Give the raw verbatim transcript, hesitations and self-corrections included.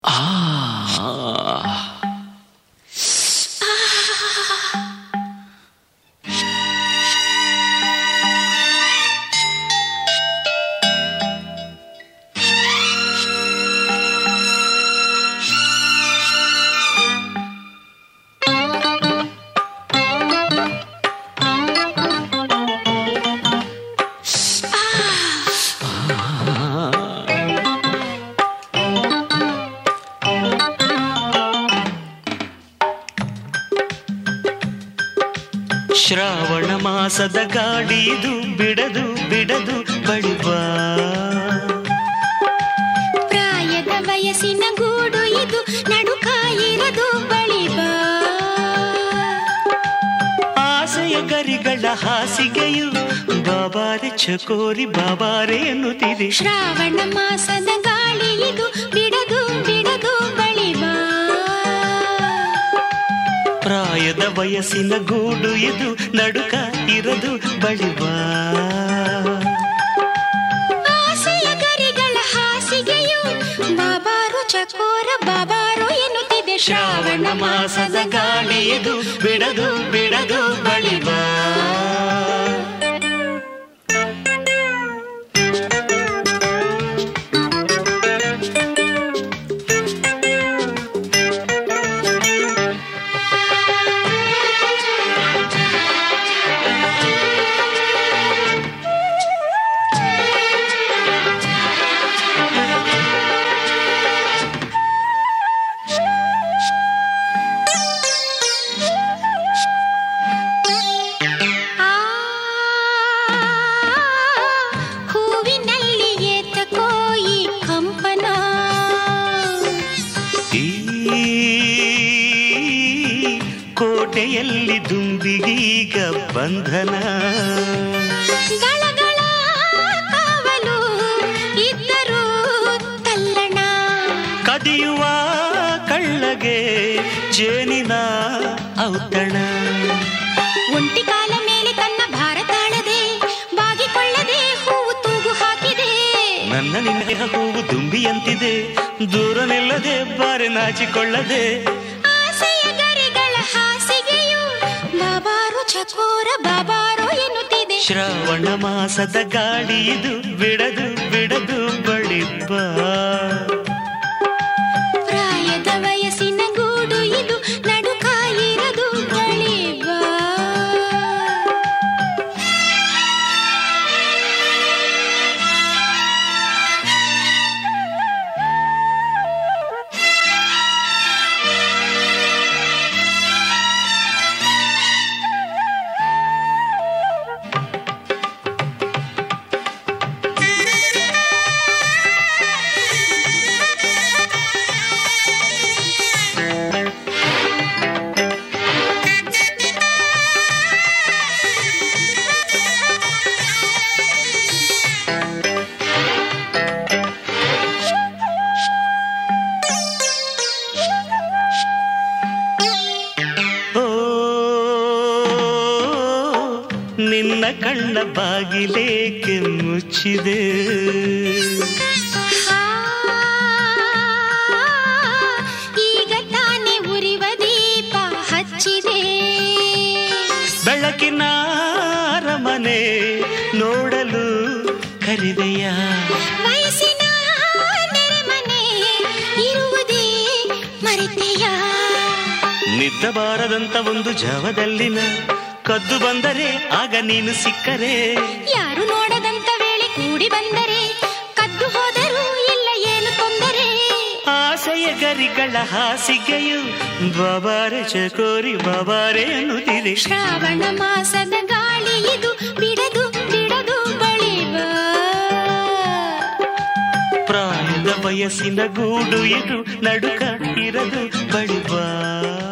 ಶ್ರಾವಣ ಮಾಸದ ಗಾಳಿದು ಬಿಡದು ಬಿಡದು ಬಳಿವಾ, ಪ್ರಾಯದ ವಯಸ್ಸಿನ ಗೂಡು ಇದು ನಡುಕಾಯಿರದು ಬಳಿವಾ, ಆಸೆಯ ಗರಿಗಳ ಹಾಸಿಗೆಯು ಬಾಬಾರೆ ಚಕೋರಿ ಬಾಬಾರೆ ಎನ್ನುತ್ತಿದೆ. ಶ್ರಾವಣ ಮಾಸದ ಗಾಳಿ ಇದು ಬಿಡದು ಬಿಡದು ಬಳಿವಾ, ಪ್ರಾಯದ ವಯಸ್ಸಿನ ಗೂಡು ಇದು ನಡುಕ ಇರದು ಬಳಿವಾ, ಆಸೆಯ ಗರಿಗಳ ಹಾಸಿಗೆಯು ಬಾಬಾರು ಚಕೋರ ಬಾಬಾರು ಎನ್ನುತ್ತಿದೆ. ಶ್ರಾವಣ ಮಾಸದ ಗಾಳಿ ಇದು ಬಿಡದು ಬಿಡದು ಬಳಿವಾ. ಕೋಟೆಯಲ್ಲಿ ದುಂಬಿಗೀಗ ಬಂಧನ, ಗಳಗಳ ಕಾವಲು ಇದ್ದರೂ ತಲ್ಲಣ, ಕದಿಯುವ ಕಳ್ಳಗೆ ಜೇನಿನ ಔತಣ, ಒಂಟಿ ಕಾಲ ಮೇಲೆ ತನ್ನ ಭಾರ ತಾಳದೆ ಬಾಗಿಕೊಳ್ಳದೆ ಹೂವು ತೂಗು ಹಾಕಿದೆ, ನನ್ನ ನಿನ್ನ ಹೂವು ದುಂಬಿಯಂತಿದೆ ದೂರ ನಿಲ್ಲದೆ ಬಾರೆ ನಾಚಿಕೊಳ್ಳದೆ, ಆಸೆಯ ಗರಿಗಳ ಹಾಸಿಗೆಯು ಬಾಬಾರು ಚಕೋರ ಬಾಬಾರು ಎನ್ನುತ್ತಿದೆ. ಶ್ರಾವಣ ಮಾಸದ ಗಾಳಿ ಇದು ಬಿಡದು ಬಿಡದು ಬಳಿವಾ, ಪ್ರಾಯದ ವಯಸ್ಸಿನ ಗೂಡು ಇದು ನಡುಕಾಯಿರದು ಬಳಿವಾ. ನಿನ್ನ ಕಣ್ಣ ಬಾಗಿಲೇಕೆ ಮುಚ್ಚಿದೆ, ಈಗ ತಾನೇ ಉರಿವ ದೀಪ ಹಚ್ಚಿದೆ, ಬೆಳಕಿನ ಅರಮನೆ ನೋಡಲು ಕರಿದೆಯ, ವಯಸ್ಸಿನ ನೆರೆಮನೆ ಇರುವುದೇ ಮರೆತೆಯ, ನಿದ್ದಬಾರದಂತ ಒಂದು ಜಾವದಲ್ಲಿನ ಕದ್ದು ಬಂದರೆ ಆಗ ನೀನು ಸಿಕ್ಕರೆ, ಯಾರು ನೋಡದಂತ ವೇಳೆ ಕೂಡಿ ಬಂದರೆ ಕದ್ದು ಹೋದರೂ ಇಲ್ಲ ಏನು ತೊಂದರೆ, ಆಸೆಯ ಗರಿಗಳ ಹಾಸಿಗೆಯು ಬಾಬಾರೆ ಚಕೋರಿ ಬಾಬಾರೆ ಅನ್ನುತ್ತಿದೆ. ಶ್ರಾವಣ ಮಾಸದ ಗಾಳಿ ಇದು ಬಿಡದು ಬಿಡದು ಬಳಿವಾ, ಪ್ರಾಯದ ವಯಸ್ಸಿನ ಗೂಡು ಇದು ನಡುಕ ಇರದು ಬಳಿವಾ.